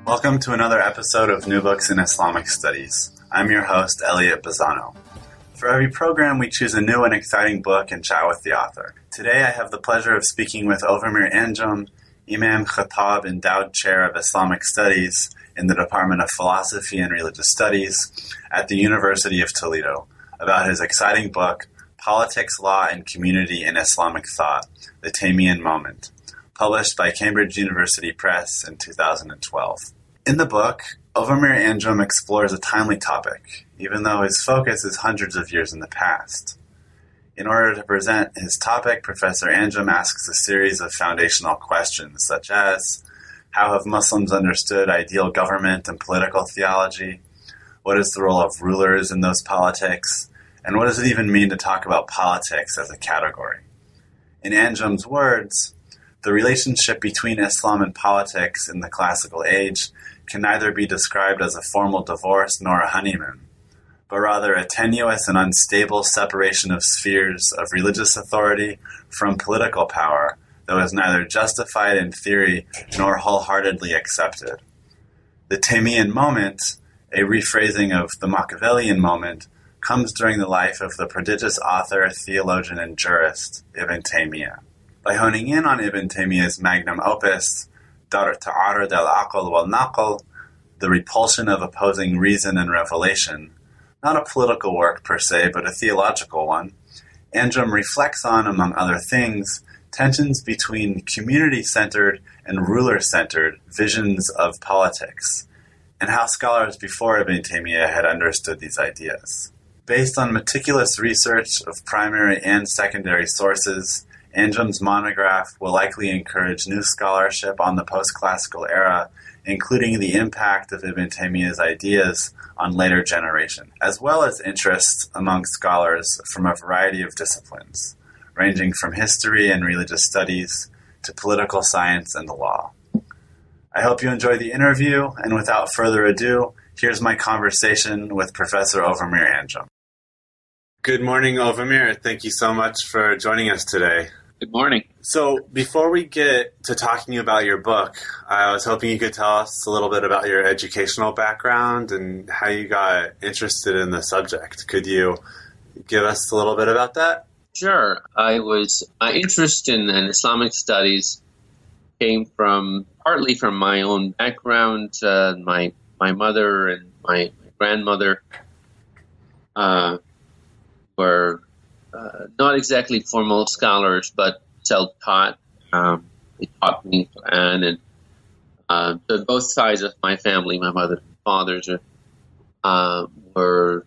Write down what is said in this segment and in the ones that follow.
Welcome to another episode of New Books in Islamic Studies. I'm your host, Elliot Bazzano. For every program, we choose a new and exciting book and chat with the author. Today, I have the pleasure of speaking with Ovamir Anjum, Imam Khattab Endowed Chair of Islamic Studies in the Department of Philosophy and Religious Studies at the University of Toledo, about his exciting book, Politics, Law, and Community in Islamic Thought, The Taymiyyah Moment, published by Cambridge University Press in 2012. In the book, Ovamir Anjum explores a timely topic, even though his focus is hundreds of years in the past. In order to present his topic, Professor Anjum asks a series of foundational questions, such as, how have Muslims understood ideal government and political theology? What is the role of rulers in those politics? And what does it even mean to talk about politics as a category? In Anjum's words, the relationship between Islam and politics in the classical age can neither be described as a formal divorce nor a honeymoon, but rather a tenuous and unstable separation of spheres of religious authority from political power that was neither justified in theory nor wholeheartedly accepted. The Taymiyyah moment, a rephrasing of the Machiavellian moment, comes during the life of the prodigious author, theologian, and jurist Ibn Taymiyyah. By honing in on Ibn Taymiyyah's magnum opus, Dar Ta'arud al-Aql wal-Naql, the repulsion of opposing reason and revelation, not a political work per se, but a theological one, Anjum reflects on, among other things, tensions between community-centered and ruler-centered visions of politics, and how scholars before Ibn Taymiyyah had understood these ideas. Based on meticulous research of primary and secondary sources, Anjum's monograph will likely encourage new scholarship on the post-classical era, including the impact of Ibn Taymiyyah's ideas on later generations, as well as interest among scholars from a variety of disciplines, ranging from history and religious studies to political science and the law. I hope you enjoy the interview, and without further ado, here's my conversation with Professor Ovamir Anjum. Good morning, Ovamir. Thank you so much for joining us today. Good morning. So before we get to talking about your book, I was hoping you could tell us a little bit about your educational background and how you got interested in the subject. Could you give us a little bit about that? Sure. My interest in Islamic studies came partly from my own background. My mother and my grandmother were not exactly formal scholars, but self-taught. They taught me Quran, and so both sides of my family, my mother and father's, were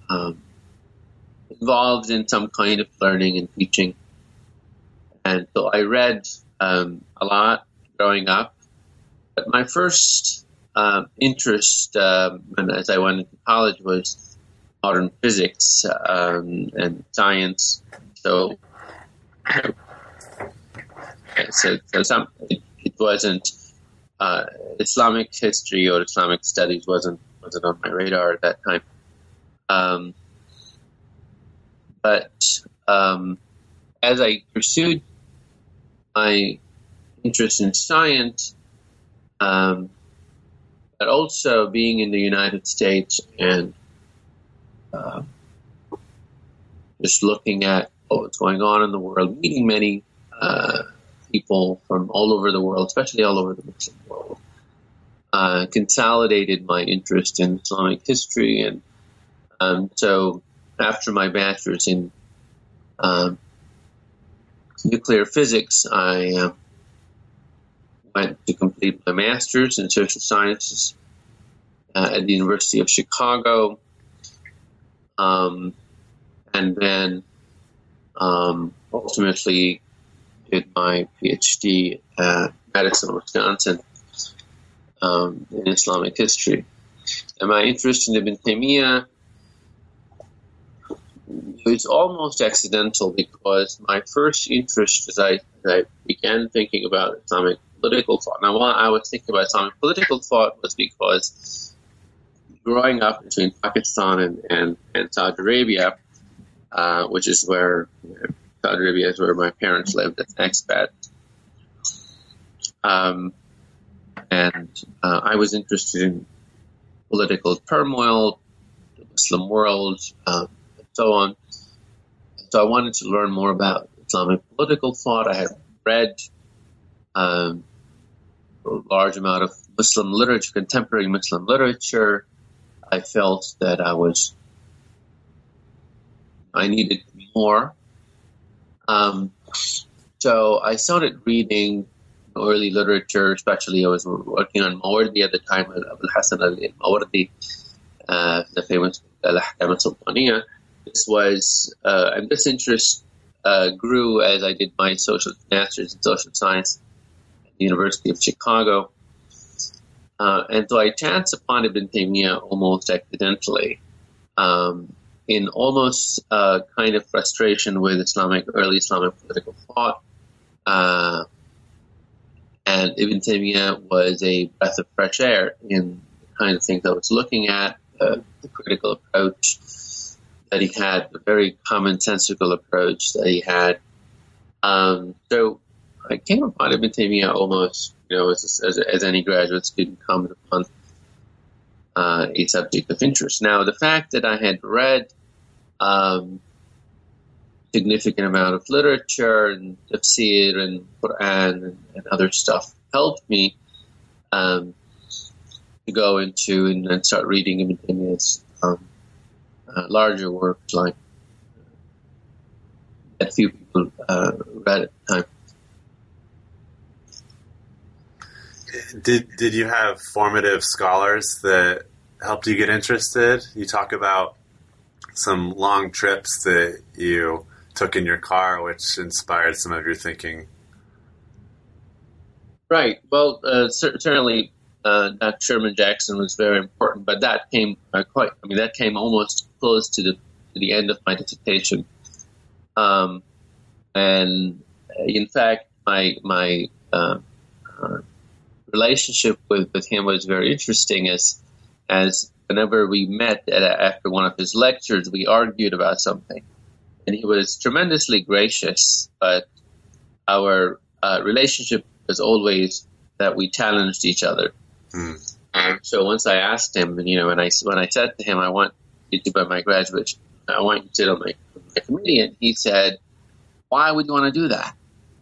involved in some kind of learning and teaching. And so I read a lot growing up. But my first interest as I went into college was modern physics and science. So it wasn't Islamic history or Islamic studies wasn't on my radar at that time. But as I pursued my interest in science, but also being in the United States and just looking at what's going on in the world, meeting many people from all over the world, especially all over the Muslim world, consolidated my interest in Islamic history. And so after my bachelor's in nuclear physics, I went to complete my master's in social sciences at the University of Chicago. And then ultimately did my PhD at Madison, Wisconsin, in Islamic history. And my interest in Ibn Taymiyyah was almost accidental, because my first interest as I began thinking about Islamic political thought. Now, why I was thinking about Islamic political thought was because growing up between Pakistan and Saudi Arabia, which is where Saudi Arabia is where my parents lived as expats. and I was interested in political turmoil, the Muslim world, and so on. So I wanted to learn more about Islamic political thought. I had read a large amount of Muslim literature, contemporary Muslim literature. I felt that I needed more. So I started reading early literature, especially I was working on Mawardi at the time, Abul Hasan al-Mawardi, the famous Al-Ahkam al-Sultaniyya. And this interest grew as I did my master's in social science at the University of Chicago. And so I chanced upon Ibn Taymiyyah almost accidentally, in almost kind of frustration with early Islamic political thought. And Ibn Taymiyyah was a breath of fresh air in the kind of things I was looking at, the critical approach that he had, the very commonsensical approach that he had. So I came upon Ibn Taymiyyah almost, as any graduate student comes upon a subject of interest. Now, the fact that I had read significant amount of literature and tafsir and Quran and other stuff helped me to go into and start reading Ibn Taymiyyah's larger works, like that few people read at the time. Did you have formative scholars that helped you get interested? You talk about some long trips that you took in your car, which inspired some of your thinking. Right. Well, certainly Dr. Sherman Jackson was very important, but that came that came almost close to the end of my dissertation. And in fact, my relationship with him was very interesting, as whenever we met after one of his lectures, we argued about something. And he was tremendously gracious, but our relationship was always that we challenged each other. And so once I asked him, and when I said to him, I want you to be my graduate, I want you to sit on my committee, and he said, why would you want to do that?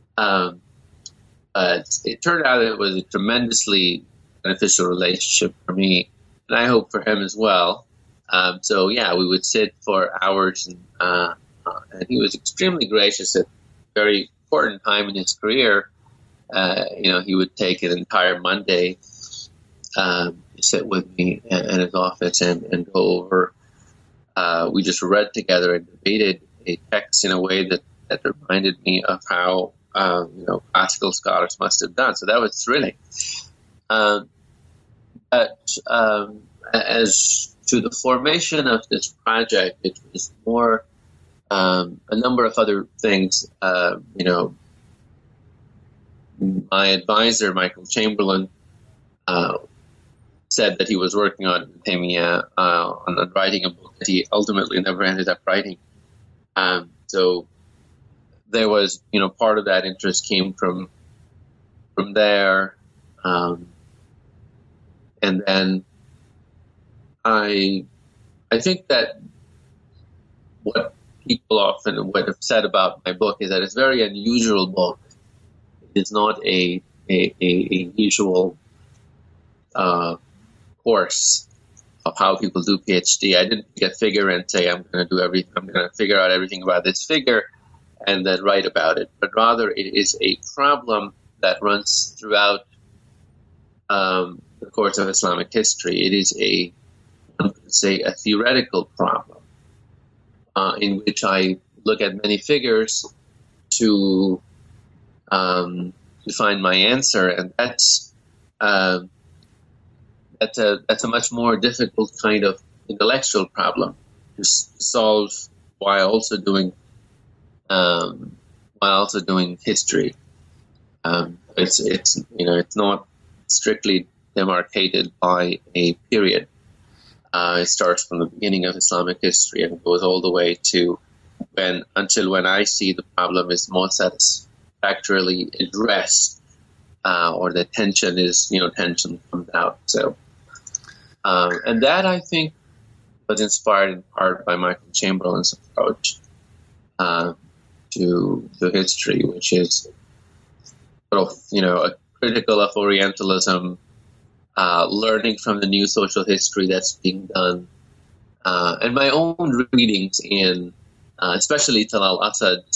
But it turned out it was a tremendously beneficial relationship for me, and I hope for him as well. So yeah, we would sit for hours, and he was extremely gracious at a very important time in his career. He would take an entire Monday, sit with me in his office and go over. We just read together and debated a text in a way that reminded me of how classical scholars must have done. So that was thrilling. But as to the formation of this project, it was more a number of other things. My advisor, Michael Chamberlain, said that he was working on Taymiyyah, on writing a book that he ultimately never ended up writing. So there was, part of that interest came from there. And then I think that what people often would have said about my book is that it's a very unusual book. It's not a usual course of how people do PhD. I didn't pick a figure and say I'm going to figure out everything about this figure and then write about it. But rather, it is a problem that runs throughout the course of Islamic history. It is a theoretical problem in which I look at many figures to find my answer, and that's a much more difficult kind of intellectual problem to solve while also doing history. It's not strictly demarcated by a period. It starts from the beginning of Islamic history and goes all the way to when I see the problem is most satisfactorily addressed or the tension comes out. So, and that I think was inspired in part by Michael Chamberlain's approach to history, which is sort of, a critical of Orientalism, learning from the new social history that's being done, and my own readings in, especially Talal Asad's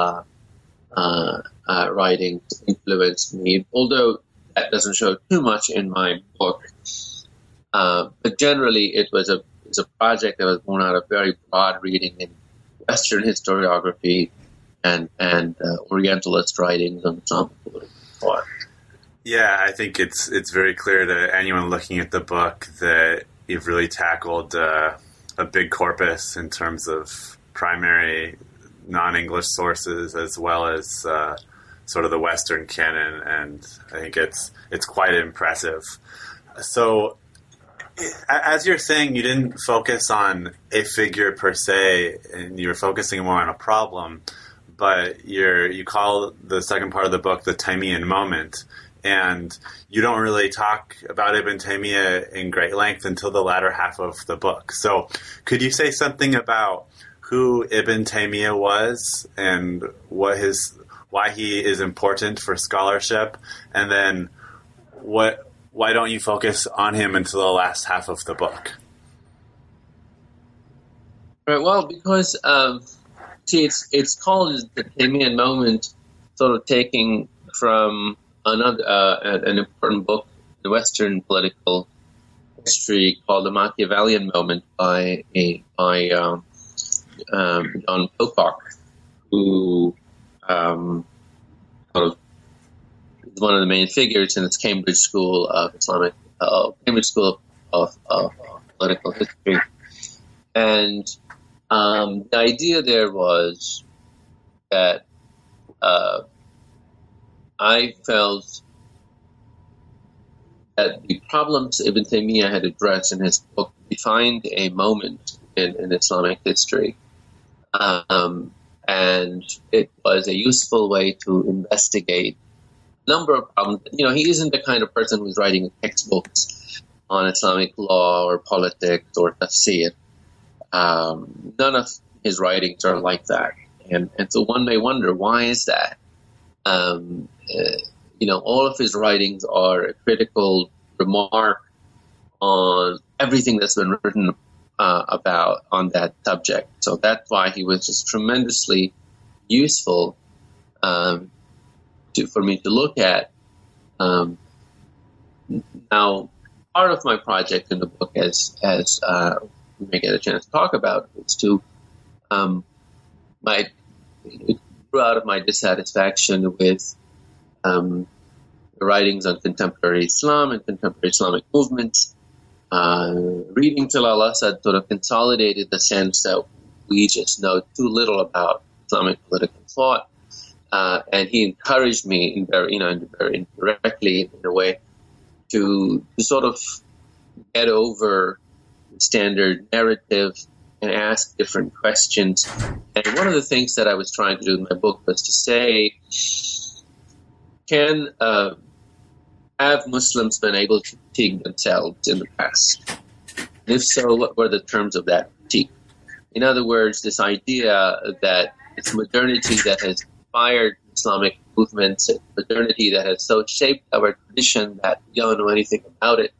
writings influenced me, although that doesn't show too much in my book. But generally, it was a project that was born out of very broad reading in Western historiography and Orientalist writings on Islamic political thought. Yeah, I think it's very clear to anyone looking at the book that you've really tackled a big corpus in terms of primary non-English sources as well as sort of the Western canon, and I think it's quite impressive. So, as you're saying, you didn't focus on a figure per se, and you were focusing more on a problem, but you call the second part of the book the Taymiyyah moment, and you don't really talk about Ibn Taymiyyah in great length until the latter half of the book. So could you say something about who Ibn Taymiyyah was and why he is important for scholarship, and then why don't you focus on him until the last half of the book? Right. Well, because it's called the Taymiyyah moment, sort of taking from an important book in Western political history called the Machiavellian moment by John Pocock, who sort of is one of the main figures in its Cambridge School of Political History. And the idea there was that I felt that the problems Ibn Taymiyyah had addressed in his book defined a moment in Islamic history. And it was a useful way to investigate a number of problems. He isn't the kind of person who's writing textbooks on Islamic law or politics or tafsir. None of his writings are like that. And so one may wonder, why is that? All of his writings are a critical remark on everything that's been written about on that subject. So that's why he was just tremendously useful for me to look at. Now, part of my project in the book, as we may get a chance to talk about, is to it grew out of my dissatisfaction with the writings on contemporary Islam and contemporary Islamic movements. Reading Talal Asad sort of consolidated the sense that we just know too little about Islamic political thought, and he encouraged me very indirectly in a way to sort of get over the standard narrative and ask different questions. And one of the things that I was trying to do in my book was to say, have Muslims been able to critique themselves in the past? And if so, what were the terms of that critique? In other words, this idea that it's modernity that has inspired Islamic movements, modernity that has so shaped our tradition that we don't know anything about it,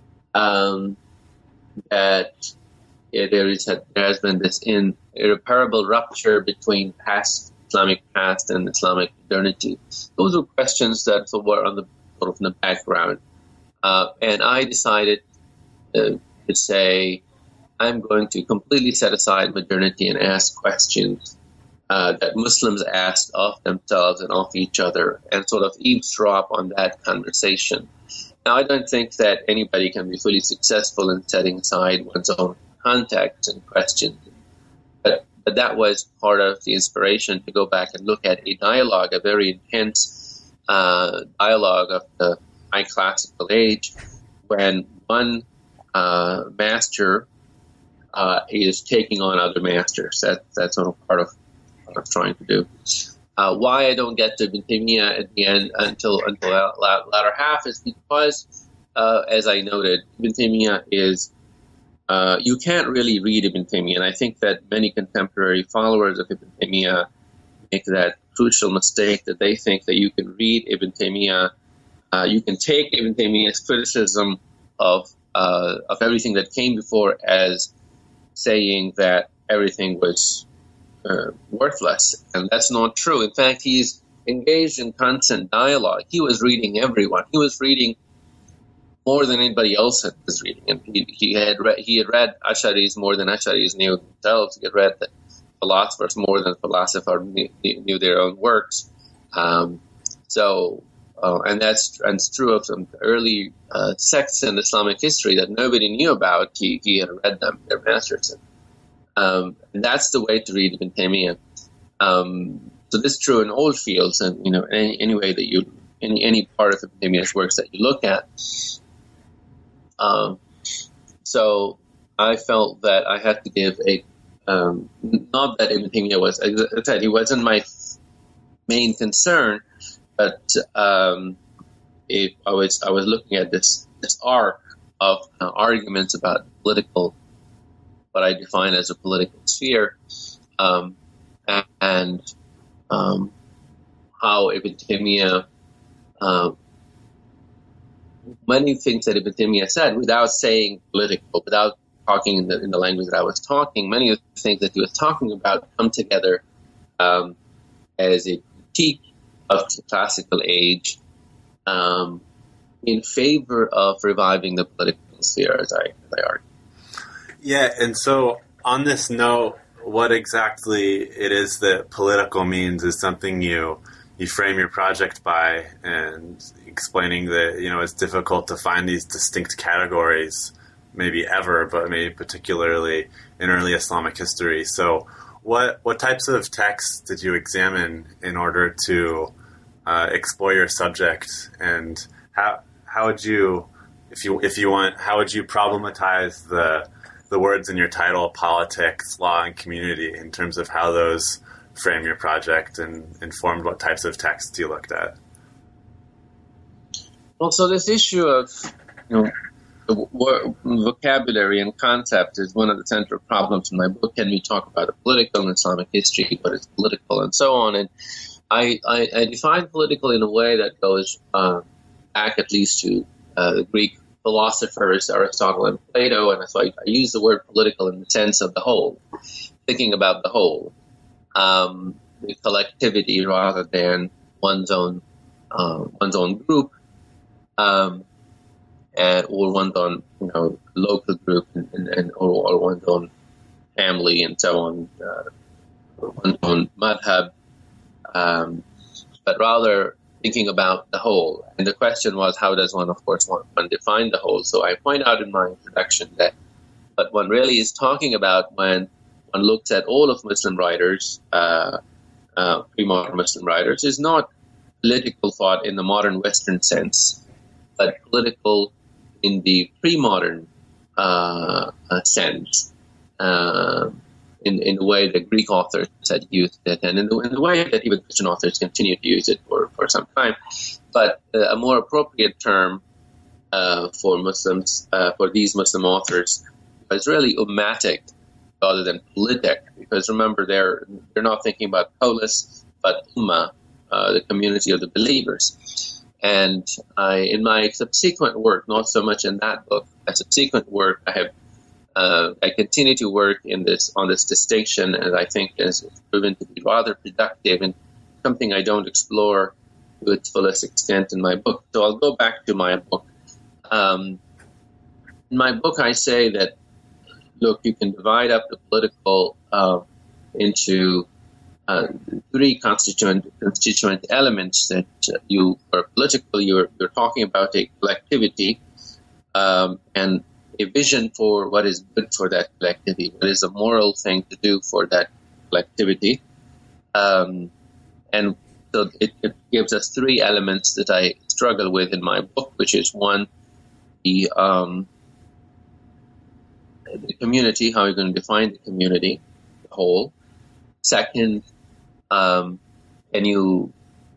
that there has been this irreparable rupture between Islamic past and Islamic modernity. Those were questions that were on the sort of in the background, and I decided to say I'm going to completely set aside modernity and ask questions that Muslims asked of themselves and of each other, and sort of eavesdrop on that conversation. Now, I don't think that anybody can be fully successful in setting aside one's own context and questions, but that was part of the inspiration to go back and look at a dialogue, a very intense dialogue of the high classical age, when one master is taking on other masters. That's sort of part of what I'm trying to do. Why I don't get to Ibn Taymiyyah at the end until the latter half is because, as I noted, Ibn Taymiyyah is you can't really read Ibn Taymiyyah, and I think that many contemporary followers of Ibn Taymiyyah make that crucial mistake that they think that you can read Ibn Taymiyyah, you can take Ibn Taymiyyah's criticism of everything that came before as saying that everything was worthless, and that's not true. In fact, he's engaged in constant dialogue. He was reading everyone. He was reading more than anybody else was reading, and he had read Ash'aris more than Ash'aris knew themselves. He had read the philosophers more than philosophers knew their own works. And that's true of some early sects in Islamic history that nobody knew about. He had read them, their masters. And that's the way to read Ibn Taymiyyah. So this is true in all fields, and any way that any part of Ibn Taymiyyah's works that you look at. So I felt that I had to give not that Ibn Taymiyyah was, as I said, he wasn't my main concern, but if I was looking at this arc of arguments about political, what I define as a political sphere, and how Ibn Taymiyyah, many things that Ibn Taymiyyah said without saying political, without talking in the language that I was talking, many of the things that he was talking about come together as a critique of the classical age in favor of reviving the political sphere, as I argue. Yeah, and so on this note, what exactly it is that political means is something you frame your project by, and explaining that it's difficult to find these distinct categories, maybe ever, but maybe particularly in early Islamic history. So what types of texts did you examine in order to explore your subject, and how would you, if you want, how would you problematize the words in your title, politics, law, and community, in terms of how those frame your project and informed what types of texts you looked at? Well, so this issue of vocabulary and concept is one of the central problems in my book. Can we talk about the political in Islamic history, what is political, and so on? And I define political in a way that goes back at least to the Greek philosophers, Aristotle and Plato, and so I use the word political in the sense of the whole, thinking about the whole, the collectivity rather than one's own group, or one's own local group or one's own family and so on, or one's own madhab, but rather thinking about the whole. And the question was, how does one, of course, one define the whole? So I point out in my introduction that what one really is talking about when one looks at all of Muslim writers, pre-modern Muslim writers, is not political thought in the modern Western sense, but political in the pre-modern sense, in the way that Greek authors had used it, and in the way that even Christian authors continue to use it for some time. But a more appropriate term for Muslims, for these Muslim authors, is really ummatic rather than politic, because remember, they're not thinking about polis, but ummah, the community of the believers. And in my subsequent work, not so much in that book, a subsequent work, I continue to work on this distinction, and I think it's proven to be rather productive and something I don't explore to its fullest extent in my book. So I'll go back to my book. In my book, I say that, look, you can divide up the political into three constituent elements. That you are political, you're talking about a collectivity, and a vision for what is good for that collectivity, what is a moral thing to do for that collectivity. And so it gives us three elements that I struggle with in my book, which is one, the community, how you're going to define the community, the whole. Second, can you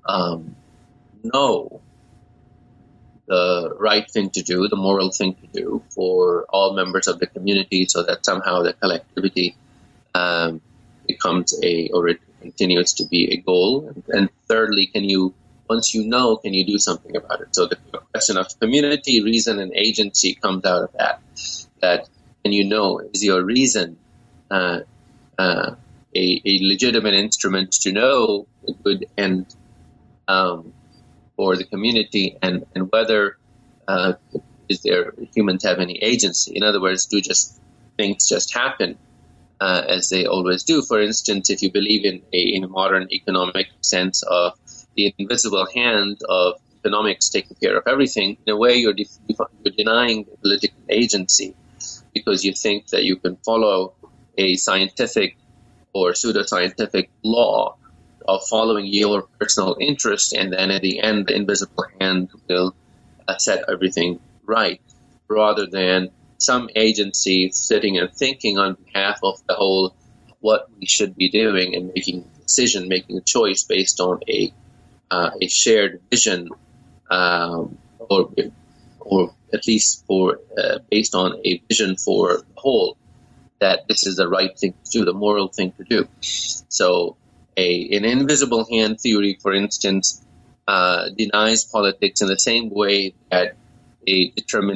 know the right thing to do, the moral thing to do for all members of the community, so that somehow the collectivity becomes or it continues to be a goal. And thirdly, once you know, can you do something about it? So the question of community, reason, and agency comes out of that. That, can you know, is your reason a legitimate instrument to know the good end for the community, and whether is there humans have any agency? In other words, do things just happen as they always do? For instance, if you believe in a modern economic sense of the invisible hand of economics taking care of everything, in a way you're denying political agency, because you think that you can follow a scientific or pseudoscientific law of following your personal interest, and then at the end the invisible hand will set everything right, rather than some agency sitting and thinking on behalf of the whole what we should be doing, and making a decision, making a choice based on a shared vision, or at least based on a vision for the whole, that this is the right thing to do, the moral thing to do. So an invisible hand theory, for instance, denies politics in the same way that a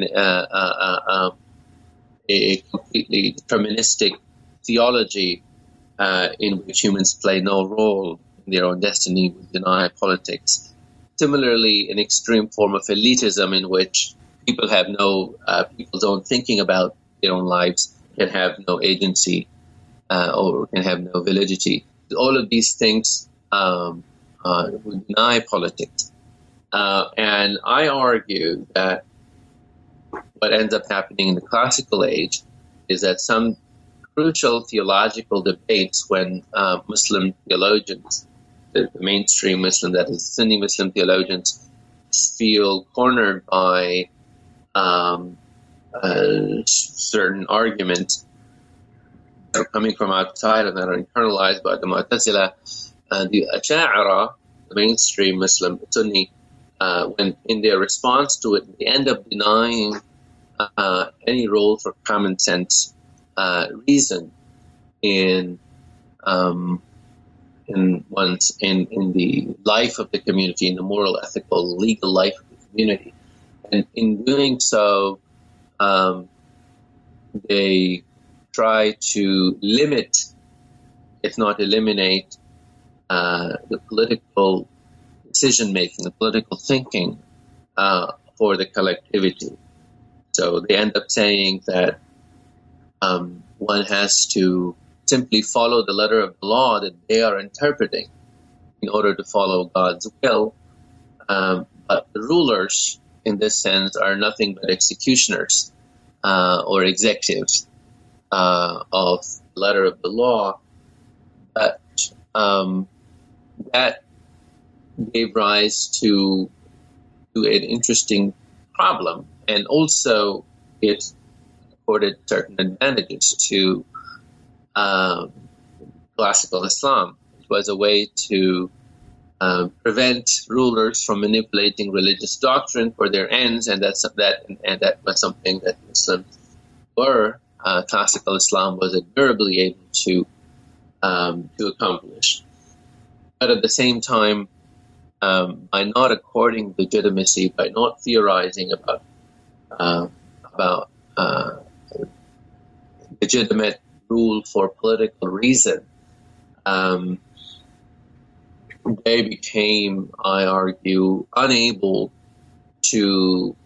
completely deterministic theology in which humans play no role in their own destiny would deny politics. Similarly, an extreme form of elitism in which people have people's own thinking about their own lives can have no agency or can have no validity. All of these things would deny politics. And I argue that what ends up happening in the classical age is that some crucial theological debates, when Muslim theologians, the mainstream Muslim, that is Sunni Muslim theologians, feel cornered by certain arguments that are coming from outside and that are internalized by the Mu'tazila, the Ash'ara, the mainstream Muslim Sunni, when in their response to it, they end up denying any role for common sense reason in the life of the community, in the moral, ethical, legal life of the community. And in doing so, they try to limit, if not eliminate, the political decision-making, the political thinking for the collectivity. So they end up saying that one has to simply follow the letter of the law that they are interpreting in order to follow God's will. But the rulers, in this sense, are nothing but executioners or executives of the letter of the law. But that gave rise to an interesting problem, and also it accorded certain advantages to classical Islam. It was a way to prevent rulers from manipulating religious doctrine for their ends, and that was something that Muslims were. Classical Islam was admirably able to accomplish. But at the same time, by not according legitimacy, by not theorizing about legitimate rule for political reason, they became, I argue, unable to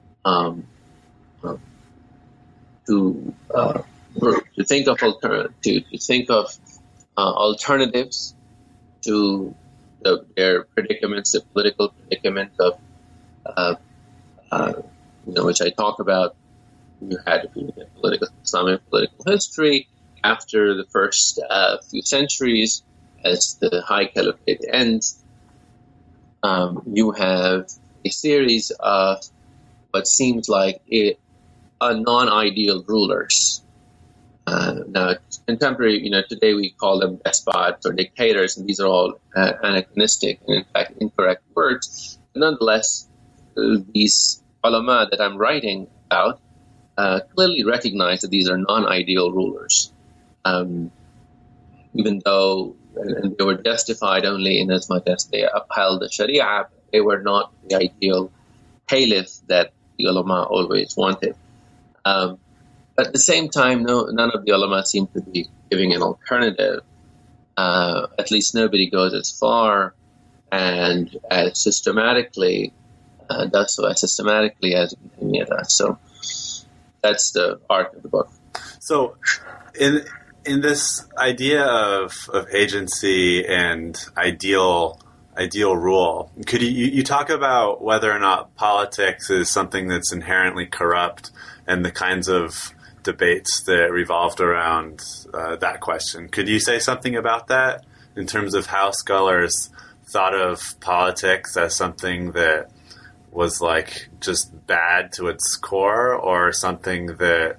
think of alternatives to their predicaments, the political predicament of which I talk about. You had, if you look at Islamic political history, after the first few centuries, as the High Caliphate ends, you have a series of what seems like non-ideal rulers Now, contemporary, today we call them despots or dictators, and these are all anachronistic and, in fact, incorrect words. But nonetheless, these ulama that I'm writing about clearly recognize that these are non-ideal rulers, even though and they were justified only in as much as they upheld the Sharia. They were not the ideal caliph that the ulama always wanted. But at the same time, none of the ulama seem to be giving an alternative. At least nobody goes as far and as systematically does so as systematically as Ibn does. So that's the arc of the book. So, in this idea of agency and ideal rule, could you talk about whether or not politics is something that's inherently corrupt and the kinds of debates that revolved around that question? Could you say something about that in terms of how scholars thought of politics as something that was like just bad to its core, or something that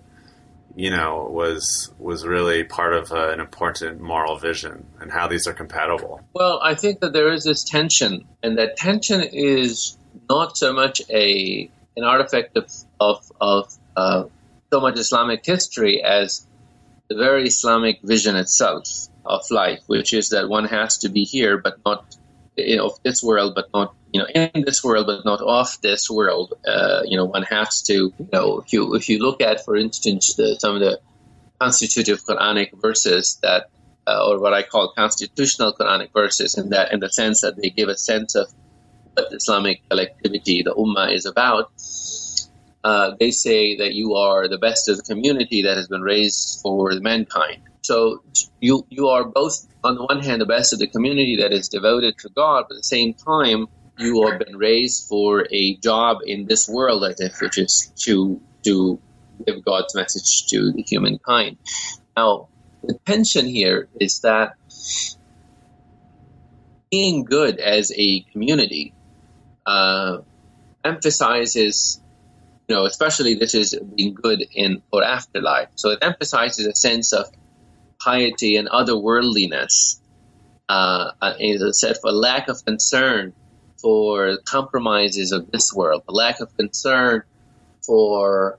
was really part of an important moral vision, and how these are compatible? Well, I think that there is this tension, and that tension is not so much an artifact of so much Islamic history as the very Islamic vision itself of life, which is that one has to be here, but not of this world, but not in this world, but not of this world. One has to, if you look at, for instance, some of the constitutive Quranic verses that, or what I call constitutional Quranic verses, in the sense that they give a sense of what Islamic collectivity, the Ummah, is about. They say that you are the best of the community that has been raised for mankind. So you are both, on the one hand, the best of the community that is devoted to God, but at the same time, you have been raised for a job in this world, which is to give God's message to the humankind. Now, the tension here is that being good as a community emphasizes, especially this is being good in or afterlife. So it emphasizes a sense of piety and otherworldliness, a lack of concern for compromises of this world, a lack of concern for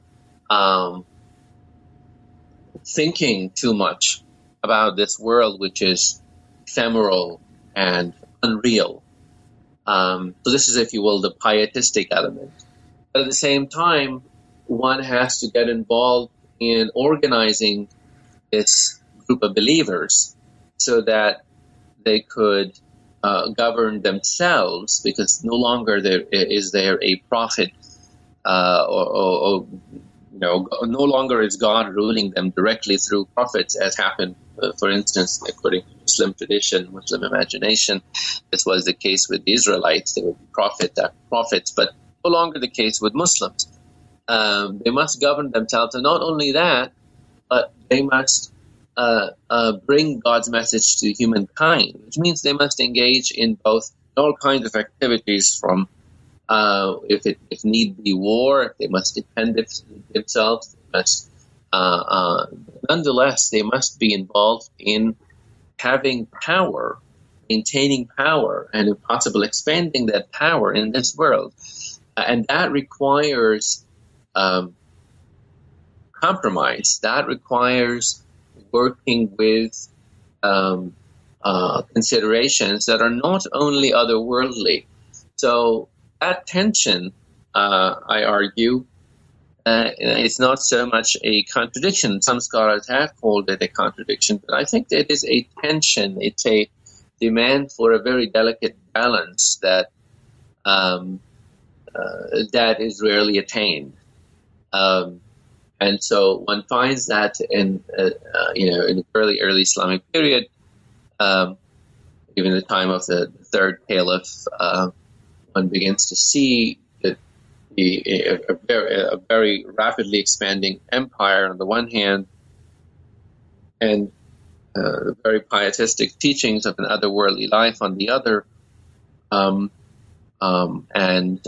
thinking too much about this world, which is ephemeral and unreal. So this is, if you will, the pietistic element. But at the same time, one has to get involved in organizing this group of believers so that they could govern themselves, because no longer is there a prophet, no longer is God ruling them directly through prophets, as happened, for instance, according to Muslim tradition, Muslim imagination. This was the case with the Israelites. They would be prophets, but no longer the case with Muslims. They must govern themselves, and not only that, but they must bring God's message to humankind, which means they must engage in all kinds of activities, from if need be war, they must defend themselves, they must, nonetheless, they must be involved in having power, maintaining power, and if possible, expanding that power in this world. And that requires compromise. That requires working with considerations that are not only otherworldly. So that tension, I argue, it's not so much a contradiction. Some scholars have called it a contradiction, but I think that it is a tension. It's a demand for a very delicate balance that that is rarely attained. And so one finds that in the early Islamic period, even the time of the third caliph, one begins to see that a very rapidly expanding empire on the one hand, and the very pietistic teachings of an otherworldly life on the other, and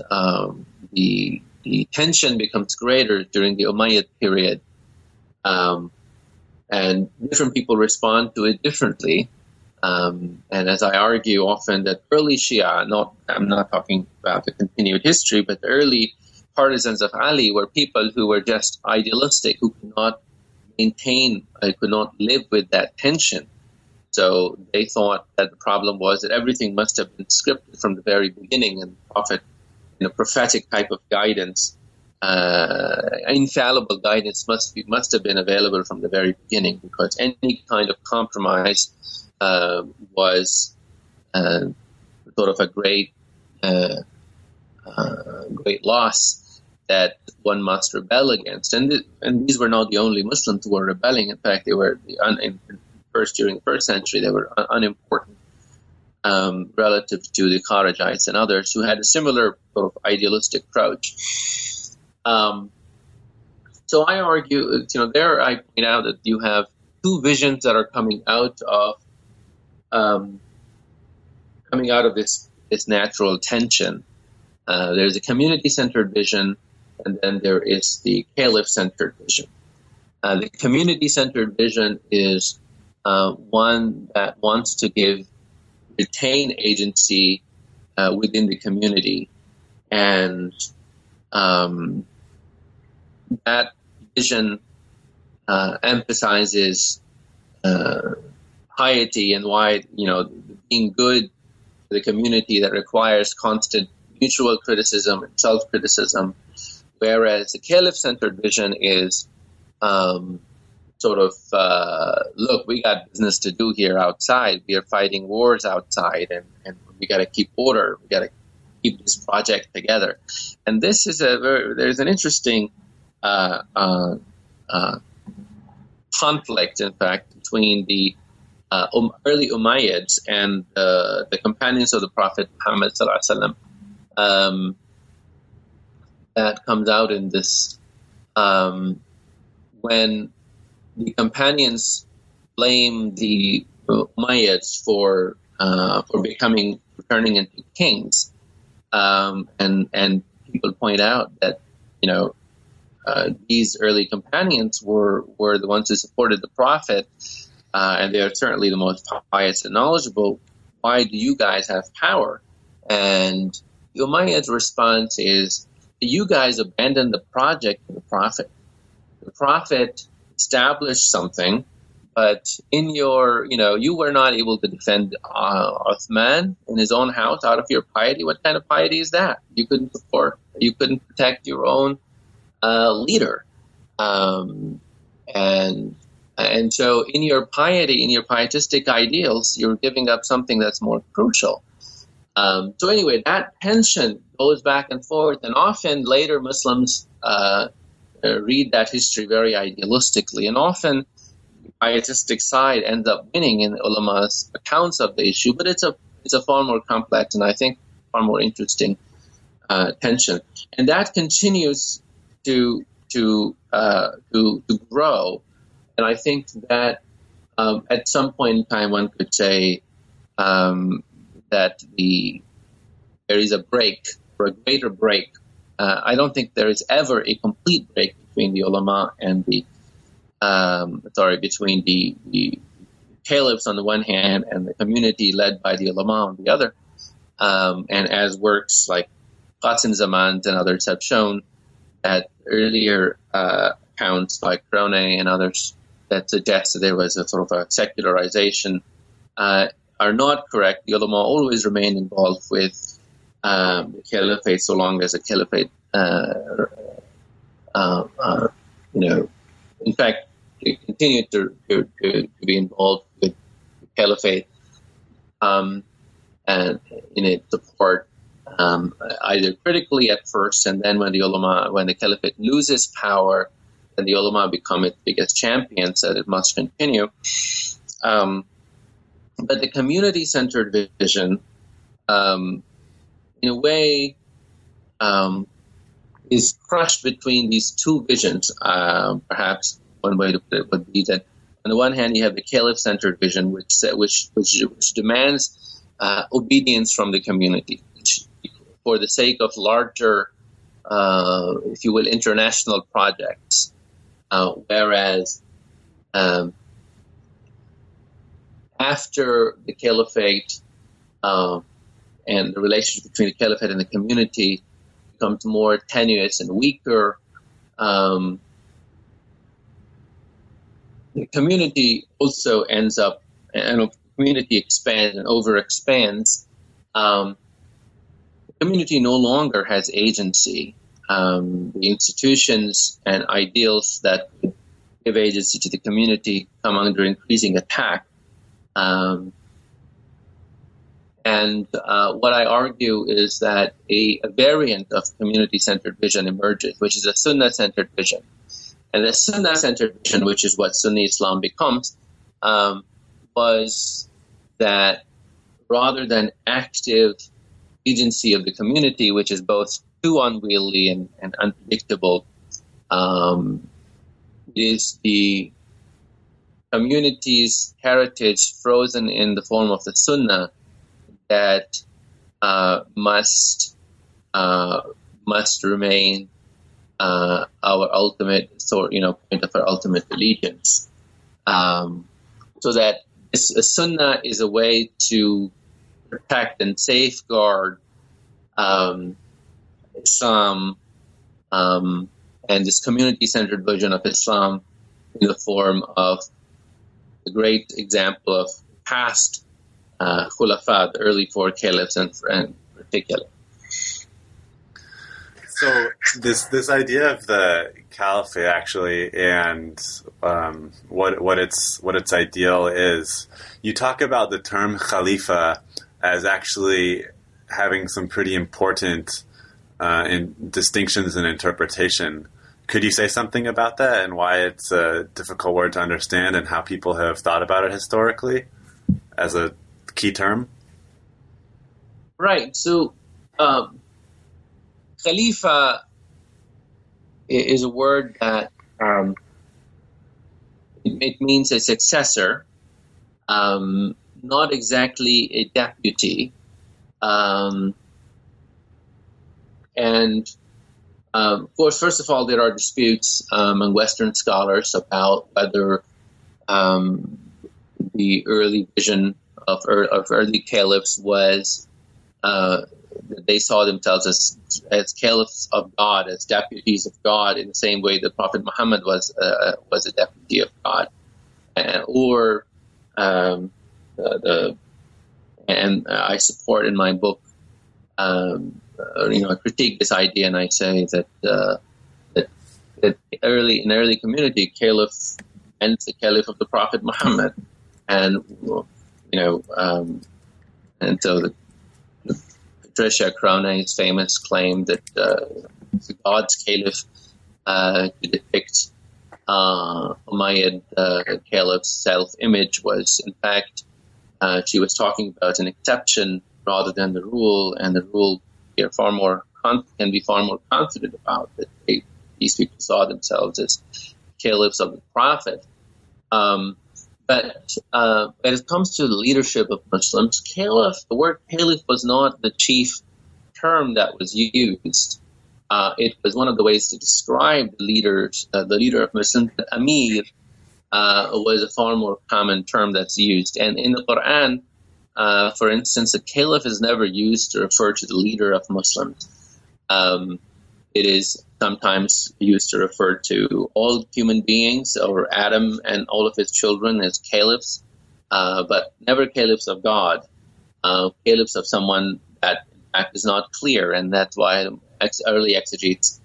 the tension becomes greater during the Umayyad period, And different people respond to it differently. And as I argue often, that early Shia, I'm not talking about the continued history, but the early partisans of Ali were people who were just idealistic, who could not could not live with that tension. So they thought that the problem was that everything must have been scripted from the very beginning, and the Prophet, prophetic type of guidance, infallible guidance must have been available from the very beginning, because any kind of compromise was sort of a great loss that one must rebel against. And these were not the only Muslims who were rebelling. In fact, they were during the first century, they were unimportant relative to the Kharijites and others who had a similar sort of idealistic approach. So I argue, there I point out that you have two visions that are coming out of this natural tension. There's a community-centered vision, and then there is the caliph-centered vision. The community-centered vision is one that wants to retain agency within the community, and that vision emphasizes piety and why, being good to the community that requires constant mutual criticism and self-criticism, whereas the caliph-centered vision is look, we got business to do here outside. We are fighting wars outside, and we got to keep order. We got to keep this project together. And this is there's an interesting conflict, in fact, between the early Umayyads and the companions of the Prophet Muhammad sallallahu alaihi wasallam. That comes out in this when the companions blame the Umayyads for turning into kings, and people point out that these early companions were the ones who supported the Prophet, and they are certainly the most pious and knowledgeable. Why do you guys have power? And the Umayyads' response is, you guys abandoned the project of the Prophet. The Prophet established something, but in your, you were not able to defend Uthman in his own house out of your piety. What kind of piety is that? You couldn't protect your own leader. And so in your piety, in your pietistic ideals, you're giving up something that's more crucial. So anyway, that tension goes back and forth, and often later Muslims read that history very idealistically, and often the pietistic side ends up winning in ulama's accounts of the issue, but it's a far more complex and I think far more interesting tension, and that continues to grow. And I think that at some point in time, one could say that there is a break, or a greater break. I don't think there is ever a complete break between the ulama and between the caliphs on the one hand and the community led by the ulama on the other. And as works like Qasim Zaman and others have shown, that earlier accounts like Krone and others that suggest that there was a sort of a secularization are not correct. The ulama always remained involved with the caliphate so long as the caliphate, in fact, they continued to be involved with the caliphate and in its support, either critically at first, and then when the caliphate loses power, then the ulama become its biggest champions that it must continue. But the community-centered vision, in a way, is crushed between these two visions. Perhaps one way to put it would be that on the one hand you have the caliph-centered vision, which demands obedience from the community, for the sake of larger, if you will, international projects. Whereas after the caliphate and the relationship between the caliphate and the community becomes more tenuous and weaker, the community also ends up, and the community expands and overexpands. The community no longer has agency. The institutions and ideals that give agency to the community come under increasing attack. And what I argue is that a variant of community-centered vision emerges, which is a Sunnah-centered vision. And the Sunnah-centered vision, which is what Sunni Islam becomes, was that rather than active agency of the community, which is both too unwieldy and unpredictable, is the community's heritage frozen in the form of the Sunnah that must remain our ultimate point of our ultimate allegiance. So that a Sunnah is a way to protect and safeguard Islam and this community-centered version of Islam in the form of the great example of past Khulafa, the early four caliphs in particular. So this idea of the caliphate actually, and what its ideal is, you talk about the term Khalifa as actually having some pretty important distinctions in interpretation. Could you say something about that and why it's a difficult word to understand and how people have thought about it historically as a key term? Right. So, Khalifa is a word that it means a successor, not exactly a deputy. And of course, first of all, there are disputes among Western scholars about whether the early vision of early caliphs was they saw themselves as caliphs of God, as deputies of God, in the same way that Prophet Muhammad was a deputy of God, and I support in my book. I critique this idea, and I say that in early community, caliph and the caliph of the Prophet Muhammad, and and so Patricia Crowley's famous claim that God's caliph to depict Umayyad caliph's self-image was, in fact, she was talking about an exception rather than the rule, and the rule here can be far more confident about that these people saw themselves as caliphs of the Prophet. But when it comes to the leadership of Muslims, caliph, the word caliph was not the chief term that was used. It was one of the ways to describe the leader of Muslims. But Amir was a far more common term that's used. And in the Quran, for instance, a caliph is never used to refer to the leader of Muslims. It is sometimes used to refer to all human beings, or Adam and all of his children, as caliphs, but never caliphs of God, caliphs of someone that in fact is not clear, and that's why early exegetes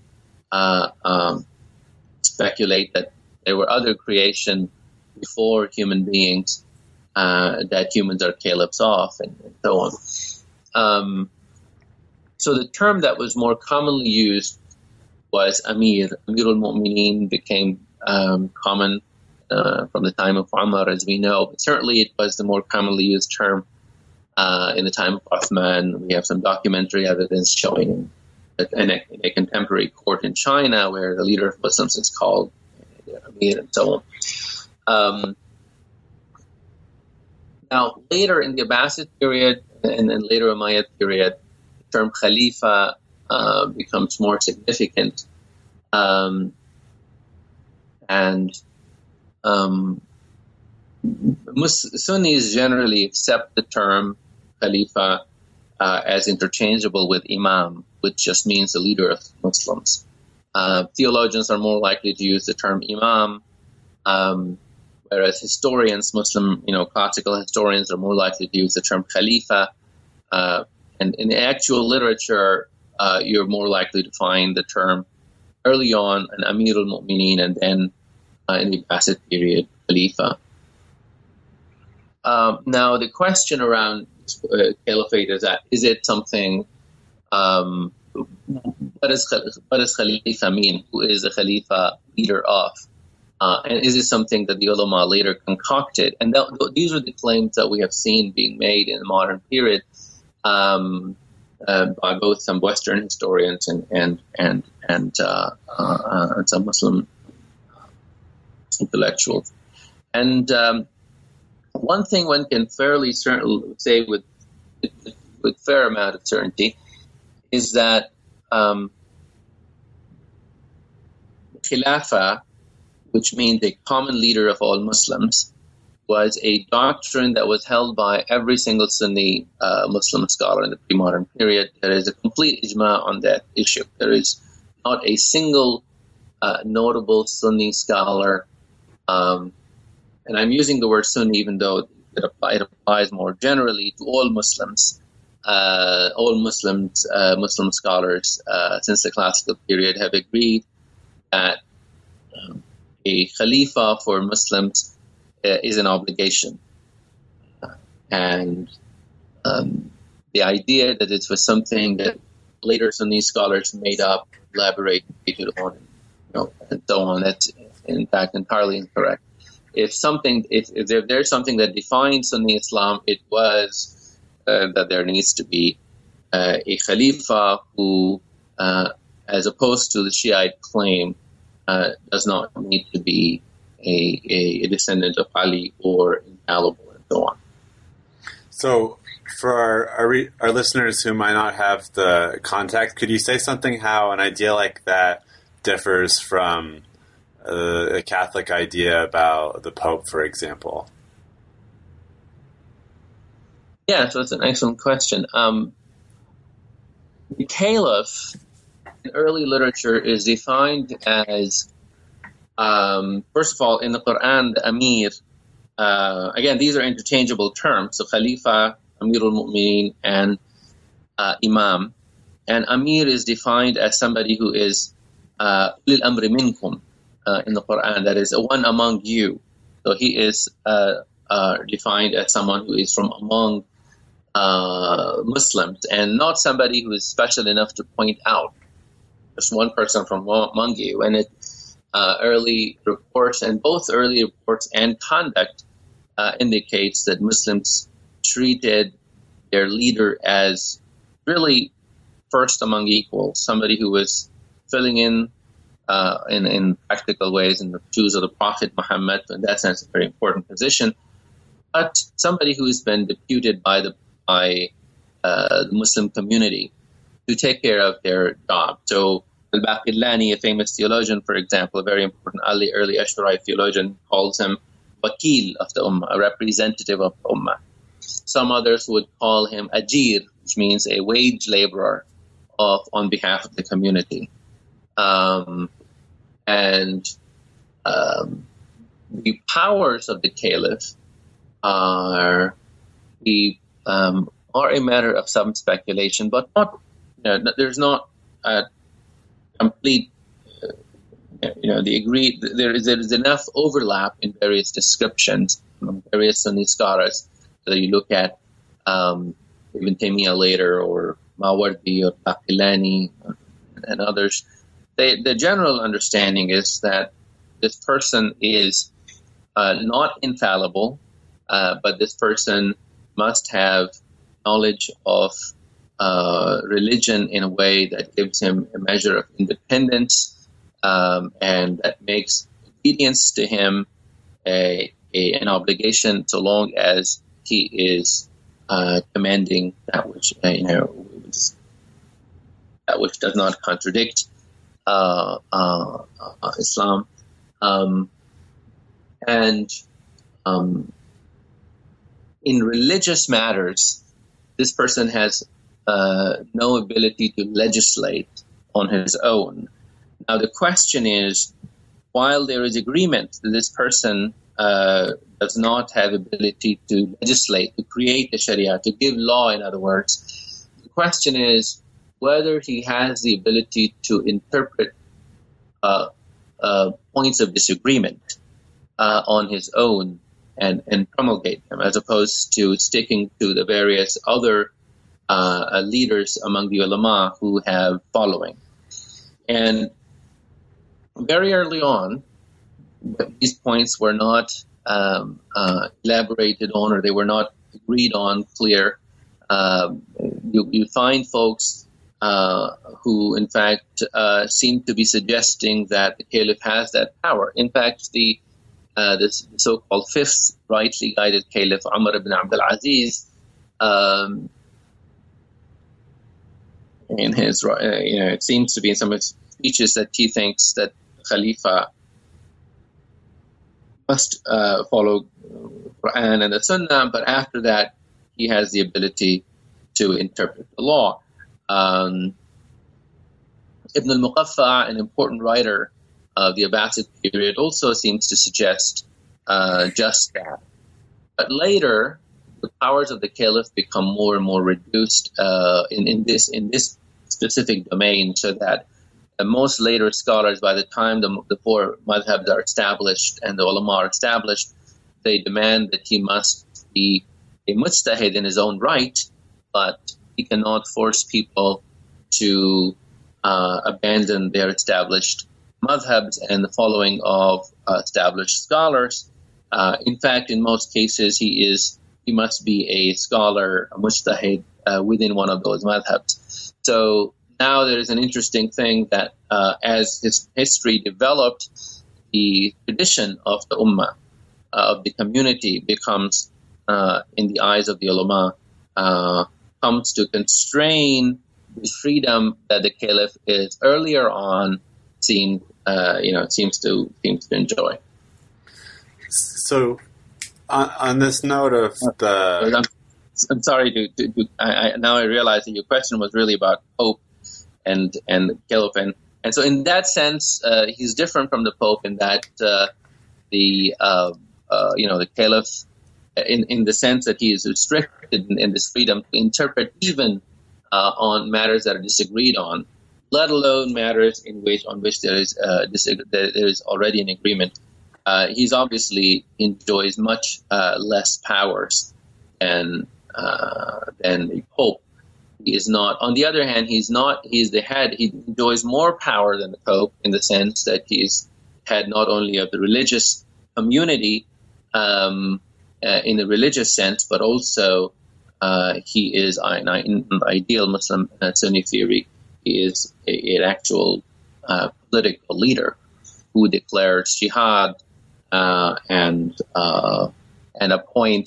speculate that there were other creation before human beings that humans are caliphs of, and so on. So the term that was more commonly used was Amir. Amir al-Mu'mineen became common from the time of Umar, as we know. But certainly it was the more commonly used term in the time of Uthman. We have some documentary evidence showing that in a contemporary court in China where the leader of Muslims is called Amir, and so on. Now, later in the Abbasid period and then later Umayyad period, the term Khalifa becomes more significant. Sunnis generally accept the term Khalifa as interchangeable with Imam, which just means the leader of Muslims. Theologians are more likely to use the term Imam, whereas historians, Muslim, classical historians, are more likely to use the term Khalifa. And in the actual literature, you're more likely to find the term early on an Amir al-Mu'mineen, and then in the Abbasid period, Khalifa. Now, the question around caliphate is that, is it something, what does Khalifa mean? Who is the Khalifa leader of? And is it something that the ulama later concocted? And these are the claims that we have seen being made in the modern period by both some Western historians and some Muslim intellectuals. And one thing one can fairly certainly say with fair amount of certainty is that Khilafah, which means a common leader of all Muslims, was a doctrine that was held by every single Sunni Muslim scholar in the pre-modern period. There is a complete ijma on that issue. There is not a single notable Sunni scholar, and I'm using the word Sunni even though it applies more generally to all Muslims. Muslim scholars since the classical period have agreed that a Khalifa for Muslims is an obligation. And the idea that it was something that later Sunni scholars made up, elaborated on, and so on, that's in fact entirely incorrect. If there's something that defines Sunni Islam, it was that there needs to be a Khalifa who, as opposed to the Shiite claim, does not need to be a descendant of Ali or infallible, and so on. So, for our listeners who might not have the context, could you say something how an idea like that differs from a Catholic idea about the Pope, for example? Yeah, so it's an excellent question. The Caliph in early literature is defined as, first of all, in the Quran, the Amir. Again, these are interchangeable terms. So Khalifa, Amir al-Mu'mineen, and Imam. And Amir is defined as somebody who is ulil amri minkum in the Quran, that is one among you. So he is defined as someone who is from among Muslims, and not somebody who is special enough to point out. Just one person from among you. And early reports, and both early reports and conduct indicates that Muslims treated their leader as really first among equals, somebody who was filling in practical ways in the shoes of the Prophet Muhammad. In that sense, a very important position, but somebody who has been deputed by the Muslim community to take care of their job. So Al-Baqillani, a famous theologian, for example, a very important early Ash'ari theologian, calls him Wakil of the Ummah, a representative of the Ummah. Some others would call him Ajir, which means a wage laborer on behalf of the community. The powers of the caliph are a matter of some speculation, but not. There's not a complete. There is enough overlap in various descriptions among various Sunni scholars. Whether you look at Ibn Taymiyyah later, or Mawardi, or Baqillani, and others, the general understanding is that this person is not infallible, but this person must have knowledge of religion in a way that gives him a measure of independence, and that makes obedience to him an obligation, so long as he is commanding that which does not contradict Islam, in religious matters, this person has no ability to legislate on his own. Now, the question is, while there is agreement that this person does not have ability to legislate, to create the Sharia, to give law, in other words, the question is whether he has the ability to interpret points of disagreement on his own and promulgate them, as opposed to sticking to the various other leaders among the ulama who have following. And very early on, these points were not elaborated on, or they were not agreed on clear. You find folks who, in fact, seem to be suggesting that the caliph has that power. In fact, the so-called fifth rightly guided caliph, Umar ibn Abdul Aziz, in his, it seems to be in some of his speeches that he thinks that Khalifa must follow Quran and the Sunnah, but after that, he has the ability to interpret the law. Ibn al-Muqaffa, an important writer of the Abbasid period, also seems to suggest just that. But later, the powers of the caliph become more and more reduced in this specific domain, so that most later scholars, by the time the four madhabs are established and the ulama are established, they demand that he must be a mujtahid in his own right, but he cannot force people to abandon their established madhabs and the following of established scholars. In fact, in most cases, he must be a scholar, a mujtahid, within one of those madhabs. So now there is an interesting thing that as his history developed, the tradition of the ummah, of the community, becomes, in the eyes of the ulama, comes to constrain the freedom that the caliph is earlier on seems to enjoy. So, on this note of the, I'm sorry now I realize that your question was really about Pope and caliph, and so in that sense, he's different from the Pope in that the caliph, in the sense that he is restricted in this freedom to interpret even on matters that are disagreed on, let alone matters on which there is already an agreement. He's obviously enjoys much less powers than the Pope. He is not. On the other hand, he's the head. He enjoys more power than the Pope in the sense that he's head not only of the religious community in the religious sense, but also he is, in the ideal Muslim Sunni theory, he is an actual political leader who declares jihad and appoint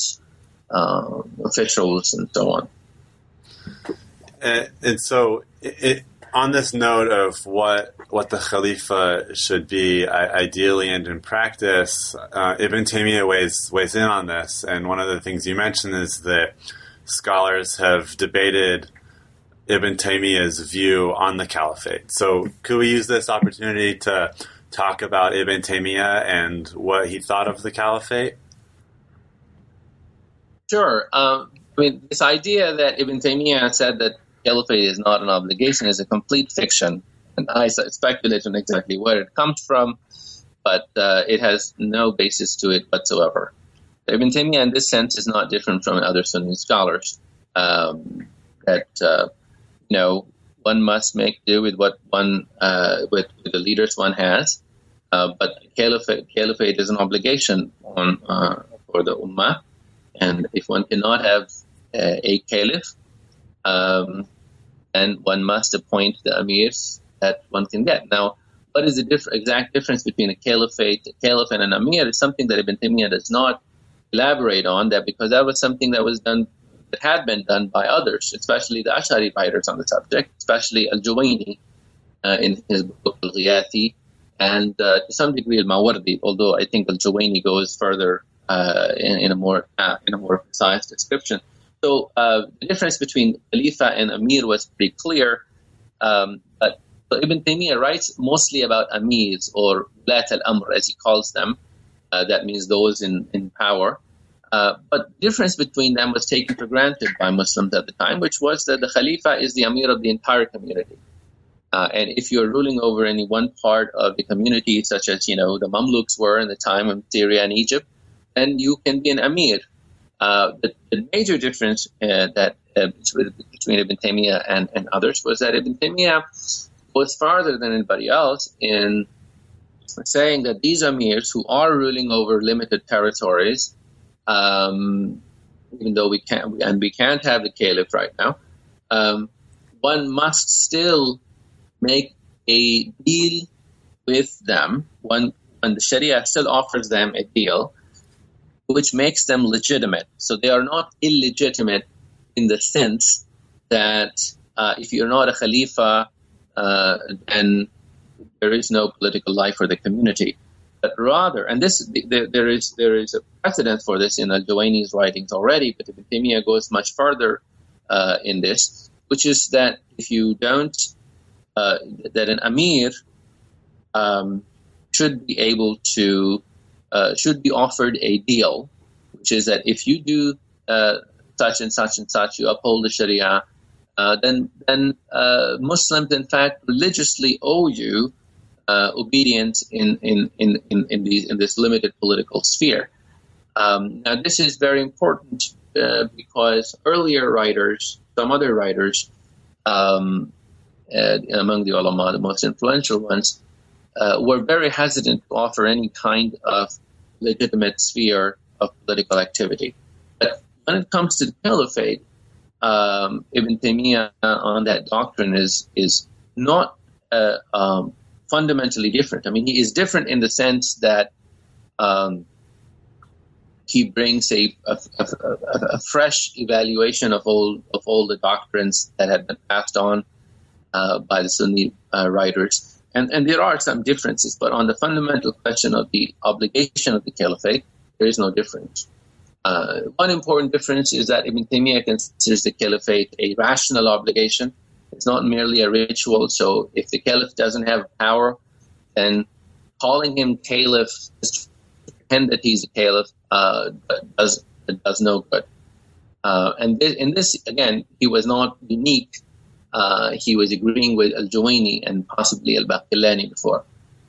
officials and so on. And so, on this note of what the Khalifa should be ideally and in practice, Ibn Taymiyyah weighs in on this. And one of the things you mentioned is that scholars have debated Ibn Taymiyyah's view on the caliphate. So could we use this opportunity to talk about Ibn Taymiyyah and what he thought of the caliphate? Sure. This idea that Ibn Taymiyyah said that caliphate is not an obligation is a complete fiction, and I speculate on exactly where it comes from, but it has no basis to it whatsoever. Ibn Taymiyyah, in this sense, is not different from other Sunni scholars. One must make do with what one with the leaders one has, but caliphate is an obligation for the ummah, and if one cannot have a caliph, then one must appoint the emirs that one can get. Now, what is the exact difference between a caliph and an emir is something that Ibn Taymiyyah does not elaborate on, that because that was something that was done, that had been done by others, especially the Ash'ari writers on the subject, especially Al-Juwayni in his book Al-Ghiyathi, and to some degree Al-Mawardi, although I think Al-Juwayni goes further in a more precise description. So the difference between Khalifa and Amir was pretty clear. But Ibn Taymiyyah writes mostly about Amirs, or Ulat al-Amr, as he calls them. That means those in power. But the difference between them was taken for granted by Muslims at the time, which was that the Khalifa is the Amir of the entire community. And if you're ruling over any one part of the community, such as, the Mamluks were in the time of Syria and Egypt, then you can be an Amir. The major difference between Ibn Taymiyyah and others was that Ibn Taymiyyah was farther than anybody else in saying that these Amirs who are ruling over limited territories, even though we can't have the caliph right now, one must still make a deal with them when the Sharia still offers them a deal, which makes them legitimate. So they are not illegitimate in the sense that if you're not a Khalifa, then there is no political life for the community. But rather, and there is a precedent for this in Al-Juwayni's writings already, but Ibn Taymiyyah goes much further in this, which is that if you don't, that an Amir should be able to, should be offered a deal, which is that if you do such and such and such, you uphold the Sharia, then Muslims, in fact, religiously owe you obedience in this limited political sphere. Now, this is very important because earlier writers, some other writers, among the ulama, the most influential ones, were very hesitant to offer any kind of legitimate sphere of political activity. But when it comes to the caliphate, Ibn Taymiyyah on that doctrine is not fundamentally different. I mean, he is different in the sense that he brings a fresh evaluation of all the doctrines that had been passed on by the Sunni writers. And there are some differences, but on the fundamental question of the obligation of the caliphate, there is no difference. One important difference is that Ibn Taymiyyah considers the caliphate a rational obligation. It's not merely a ritual. So if the caliph doesn't have power, then calling him caliph, just to pretend that he's a caliph, does no good. And in this, again, he was not unique. He was agreeing with Al-Juwayni and possibly Al-Baqillani before.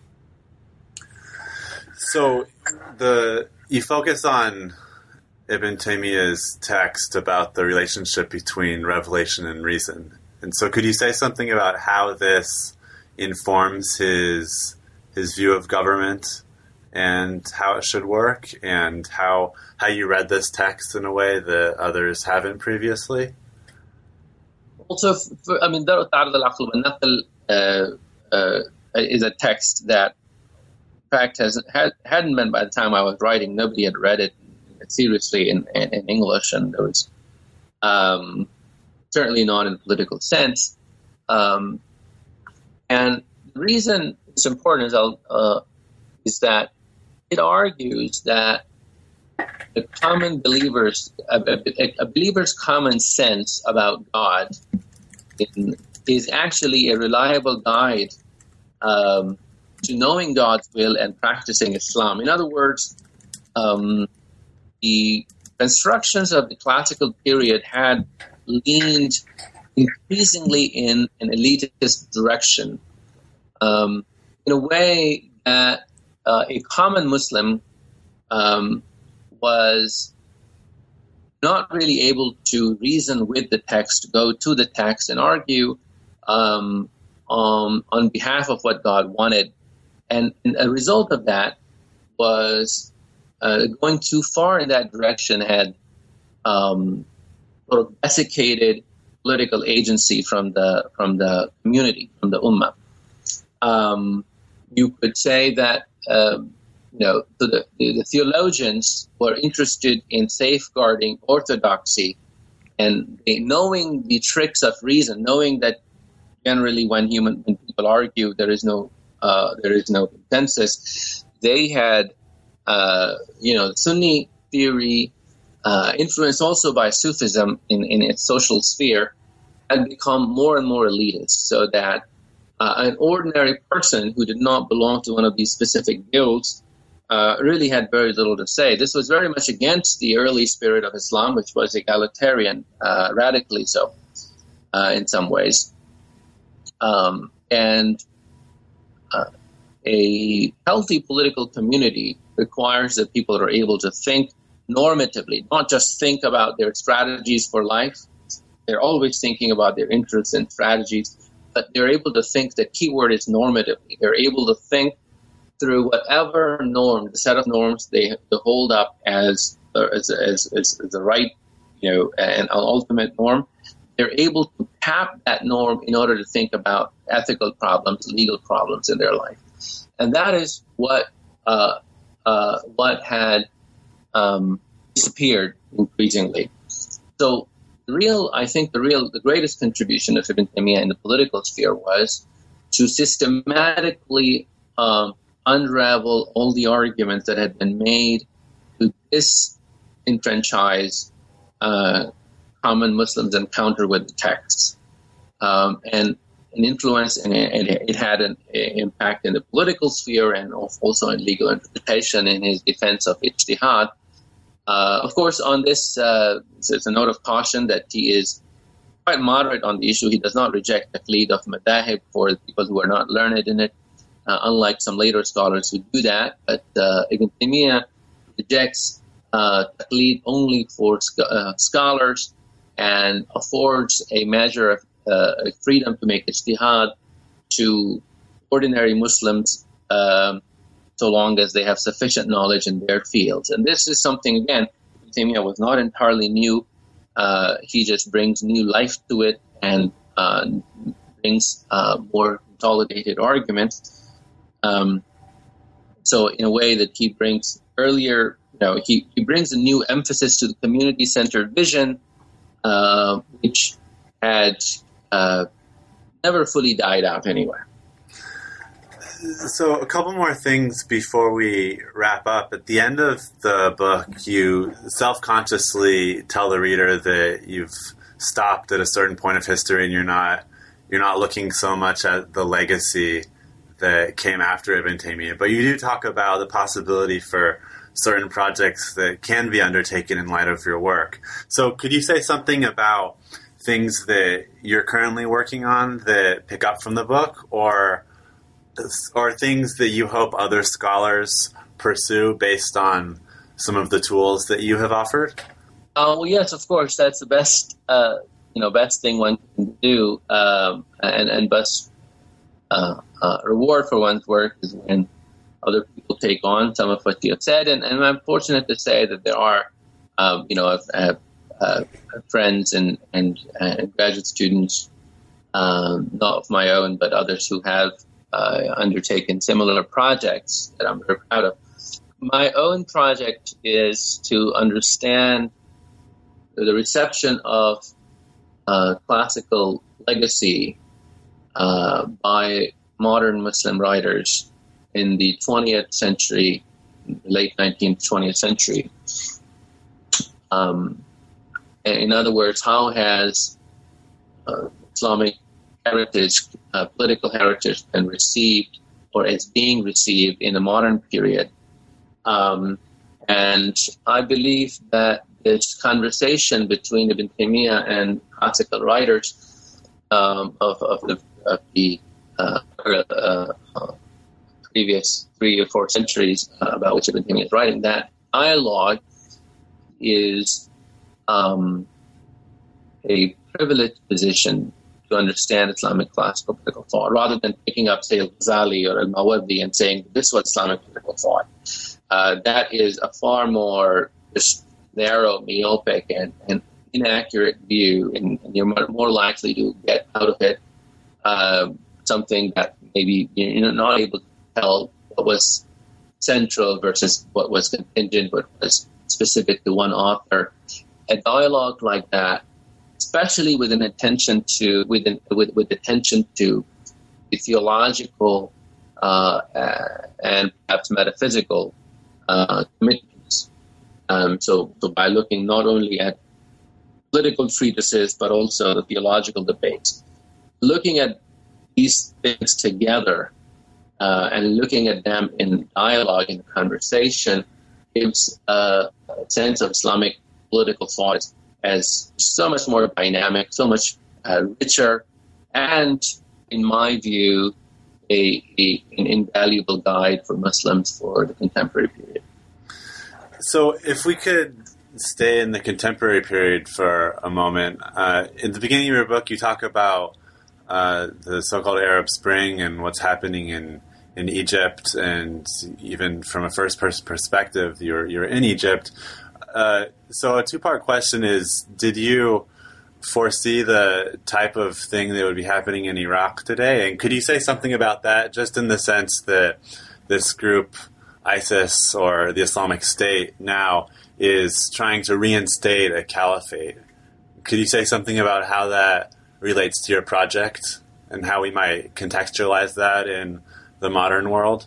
So you focus on Ibn Taymiyyah's text about the relationship between revelation and reason. And so could you say something about how this informs his view of government and how it should work, and how you read this text in a way that others haven't previously? Also, Dar al-Aql wal-Naql is a text that, in fact, hadn't been, by the time I was writing, nobody had read it seriously in English, and there was certainly not in a political sense. And the reason it's important is that it argues that the common believer's common sense about God is actually a reliable guide to knowing God's will and practicing Islam. In other words, the constructions of the classical period had leaned increasingly in an elitist direction, in a way that a common Muslim was not really able to reason with the text, go to the text and argue on behalf of what God wanted. And a result of that was going too far in that direction had sort of desiccated political agency from the community, from the ummah. You could say that the theologians were interested in safeguarding orthodoxy and knowing the tricks of reason, knowing that generally when people argue there is no consensus. They had Sunni theory, influenced also by Sufism in its social sphere, had become more and more elitist, so that an ordinary person who did not belong to one of these specific guilds really had very little to say. This was very much against the early spirit of Islam, which was egalitarian, radically so in some ways. And a healthy political community requires that people are able to think normatively, not just think about their strategies for life. They're always thinking about their interests and strategies, but they're able to think, the key word is normatively. They're able to think through whatever norm, the set of norms they hold up as the right, an ultimate norm. They're able to tap that norm in order to think about ethical problems, legal problems in their life. And that is what had disappeared increasingly. So the greatest contribution of Ibn Taymiyyah in the political sphere was to systematically unravel all the arguments that had been made to disenfranchise common Muslims and counter with the texts. And an influence, and it had an impact in the political sphere and also in legal interpretation in his defense of ijtihad. Of course, on this, it's a note of caution that he is quite moderate on the issue. He does not reject taqleed of madahib for people who are not learned in it, unlike some later scholars who do that. But Ibn Taymiyyah rejects taqleed only for scholars and affords a measure of freedom to make ijtihad to ordinary Muslims so long as they have sufficient knowledge in their fields. And this is something, again, Ibn Taymiyyah was not entirely new. He just brings new life to it and brings more consolidated arguments. So in a way that he brings earlier, he brings a new emphasis to the community-centered vision, which had never fully died out anywhere. So a couple more things before we wrap up. At the end of the book, you self-consciously tell the reader that you've stopped at a certain point of history and you're not looking so much at the legacy that came after Ibn Taymiyyah. But you do talk about the possibility for certain projects that can be undertaken in light of your work. So could you say something about things that you're currently working on that pick up from the book, or things that you hope other scholars pursue based on some of the tools that you have offered? Well, yes, of course. That's the best, best thing one can do, and best reward for one's work is when other people take on some of what you have said. And I'm fortunate to say that there are, friends and graduate students, not of my own, but others who have undertaken similar projects that I'm very proud of. My own project is to understand the reception of classical legacy by modern Muslim writers in the 20th century, late 19th, 20th century. In other words, how has Islamic heritage, political heritage, been received or is being received in the modern period? And I believe that this conversation between Ibn Taymiyyah and classical writers of the previous 3 or 4 centuries about which Ibn Taymiyyah is writing, that dialogue is a privileged position to understand Islamic classical political thought, rather than picking up, say, Al-Ghazali or Al-Mawardi and saying, this was Islamic political thought. That is a far more just narrow, myopic, and inaccurate view, and you're more likely to get out of it something that maybe you're not able to tell what was central versus what was contingent, what was specific to one author. A dialogue like that, especially with an attention to with attention to the theological and perhaps metaphysical commitments. So by looking not only at political treatises, but also the theological debates, looking at these things together and looking at them in dialogue, in conversation, gives a sense of Islamic political thought as so much more dynamic, so much richer, and, in my view, an invaluable guide for Muslims for the contemporary period. So if we could stay in the contemporary period for a moment, in the beginning of your book, you talk about the so-called Arab Spring and what's happening in Egypt, and even from a first-person perspective, you're in Egypt. So a two-part question is, did you foresee the type of thing that would be happening in Iraq today? And could you say something about that, just in the sense that this group, ISIS, or the Islamic State now, is trying to reinstate a caliphate? Could you say something about how that relates to your project and how we might contextualize that in the modern world?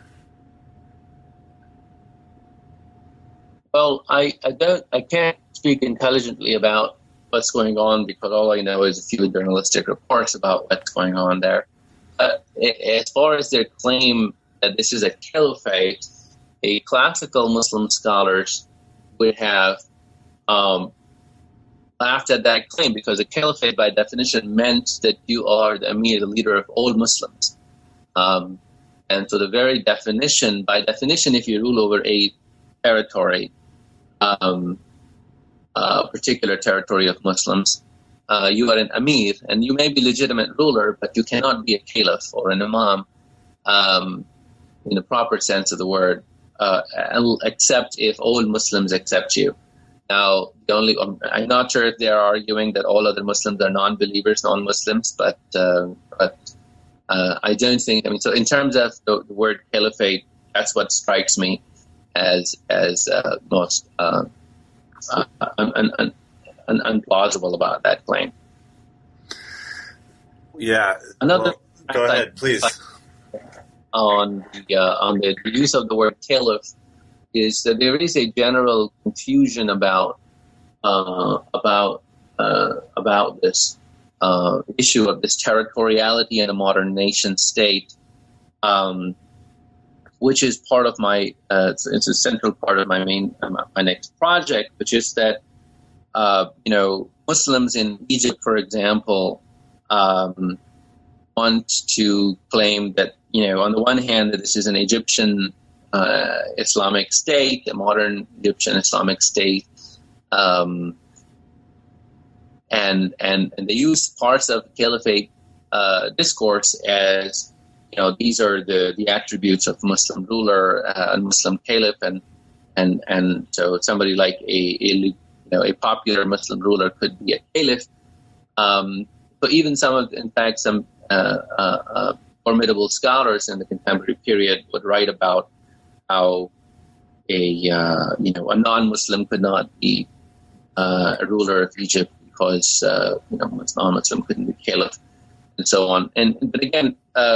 Well, I can't speak intelligently about what's going on, because all I know is a few journalistic reports about what's going on there. But as far as their claim that this is a caliphate, a classical Muslim scholars would have laughed at that claim, because a caliphate by definition meant that you are the emir, the leader of all Muslims. And so the very definition, by definition, if you rule over a territory, particular territory of Muslims, you are an emir, and you may be legitimate ruler, but you cannot be a caliph or an imam in the proper sense of the word, except if all Muslims accept you. Now, I'm not sure if they are arguing that all other Muslims are non-believers, non-Muslims, but I don't think. I mean, so in terms of the word caliphate, that's what strikes me as most unplausible about that claim. Yeah. Another go ahead, please. On the use of the word caliph is that there is a general confusion about this issue of this territoriality in a modern nation state, which is part of my it's a central part of my next project, which is that Muslims in Egypt, for example, want to claim that on the one hand that this is an Egyptian Islamic state, a modern Egyptian Islamic state, and they use parts of the caliphate discourse as these are the attributes of Muslim ruler and Muslim caliph, and so somebody like a popular Muslim ruler could be a caliph. But even some formidable scholars in the contemporary period would write about how a non-Muslim could not be a ruler of Egypt because non-Muslim couldn't be caliph, and so on. But again,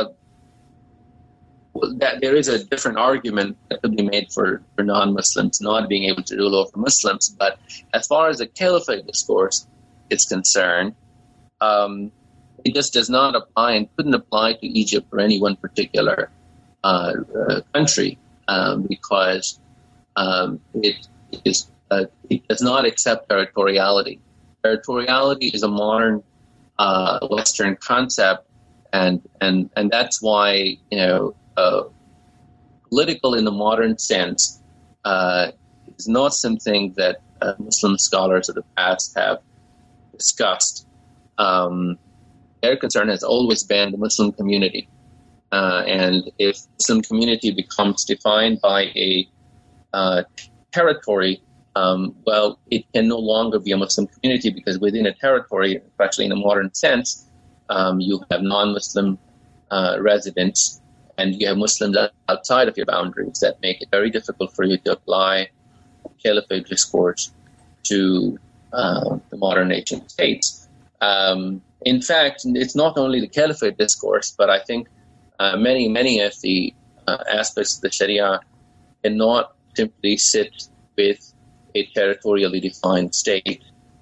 that there is a different argument that could be made for non-Muslims not being able to rule over Muslims. But as far as the caliphate discourse is concerned, it just does not apply and couldn't apply to Egypt or any one particular country, because it does not accept territoriality. Territoriality is a modern Western concept, and that's why political in the modern sense is not something that Muslim scholars of the past have discussed. Their concern has always been the Muslim community. And if Muslim community becomes defined by a territory, well, it can no longer be a Muslim community, because within a territory, especially in a modern sense, you have non-Muslim residents, and you have Muslims outside of your boundaries that make it very difficult for you to apply caliphate discourse to the modern nation states. In fact, it's not only the caliphate discourse, but I think many of the aspects of the Sharia cannot simply sit with a territorially defined state.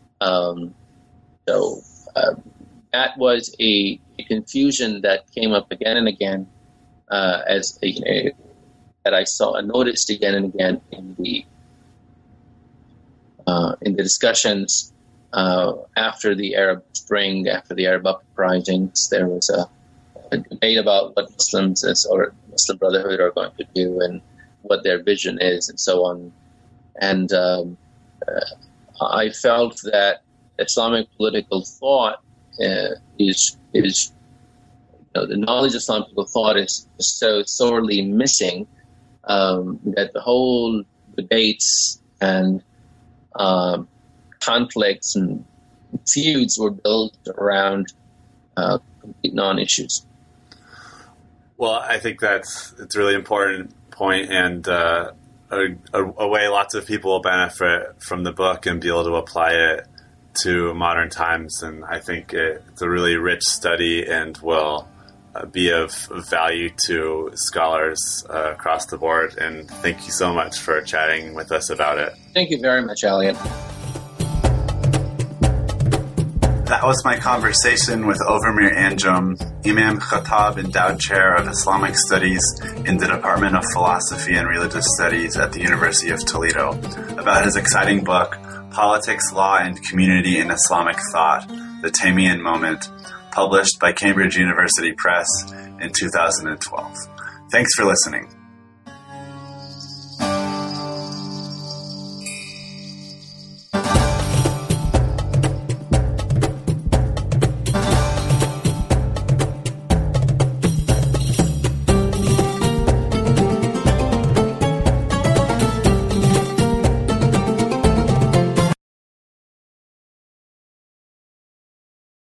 That was a confusion that came up again and again, that I noticed again and again in the discussions after the Arab Spring, after the Arab uprisings. There was a debate about what Muslims or Muslim Brotherhood are going to do and what their vision is, and so on. And I felt that Islamic political thought is the knowledge of Islamic political thought is so sorely missing that the whole debates and conflicts and feuds were built around complete non-issues. Well, I think it's a really important point, and a way lots of people will benefit from the book and be able to apply it to modern times. And I think it's a really rich study and will be of value to scholars across the board. And thank you so much for chatting with us about it. Thank you very much, Elliot. That was my conversation with Ovamir Anjoum, Imam Khattab Endowed Chair of Islamic Studies in the Department of Philosophy and Religious Studies at the University of Toledo, about his exciting book, Politics, Law, and Community in Islamic Thought, The Taymiyyun Moment, published by Cambridge University Press in 2012. Thanks for listening.